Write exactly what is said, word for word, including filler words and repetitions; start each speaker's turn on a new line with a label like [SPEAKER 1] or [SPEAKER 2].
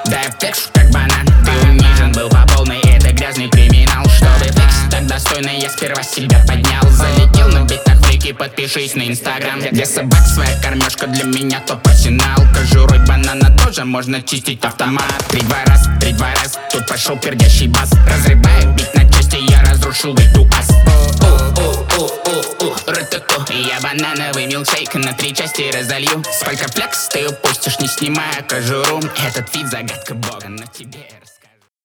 [SPEAKER 1] Да я флекшу как банан. Ты унижен был по полной, это грязный криминал. Чтобы флекс так достойно, я сперва себя поднял. Залетел на битах фрики, подпишись на инстаграм. Для собак своя кормежка, для меня топ арсенал. Кожурой банана тоже можно чистить автомат. Три-два раз, три-два раз, тут пошел пердящий бас. Разрывая бит на части, я разрушил биту ас. Я банановый милкшейк на три части разолью. Сколько флекс ты упустишь, не снимая кожуру. Этот вид загадка бога, но тебе